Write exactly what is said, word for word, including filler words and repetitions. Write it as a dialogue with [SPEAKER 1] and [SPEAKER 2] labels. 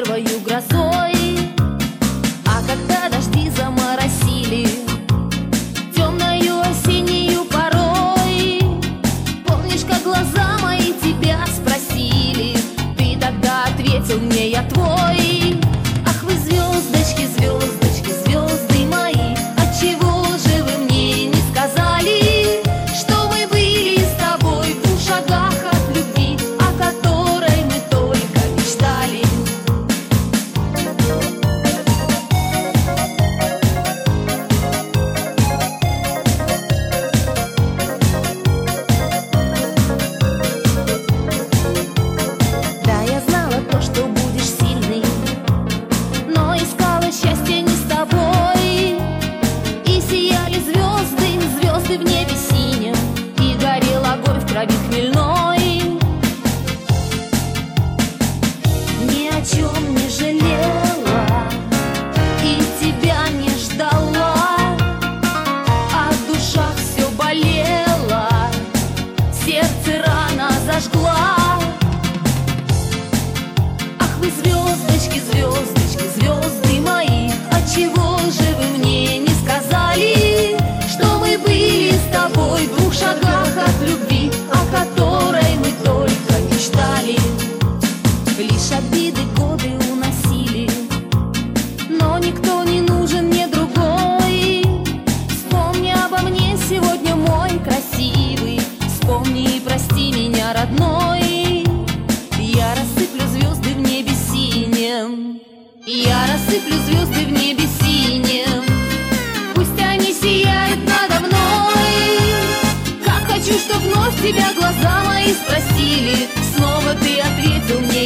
[SPEAKER 1] первою грозой. А когда дожди заморосили темною осеннею порой, помнишь, как глаза мои тебя спросили? Ты тогда ответил мне: я твой. Ах вы звездочки, звездочки, звезды мои, отчего же вы мне не сказали, что мы были с тобой в двух шагах от любви, о которой мы только мечтали? Да, я знала то, что будешь сильный, но искала счастье не с тобой. И сияли звезды, звезды в небе синем, и горел огонь в крови хмельной. Ни о чем не жалела и тебя не ждала, а душа все болела, сердце рано зажгла. Ах вы звездочки, звездочки, звезды мои, отчего же вы мне не сказали, что мы были с тобой в двух шагах от любви, о которой мы только мечтали? Лишь обиды годы уносили, но никто не нужен мне другой. Вспомни обо мне сегодня, мой красивый, вспомни и прости меня, родной. Я рассыплю звезды в небе синем, я рассыплю звезды в небе синем, пусть они сияют надо мной. Как хочу, чтоб вновь тебя глаза мои спросили, снова ты ответил мне: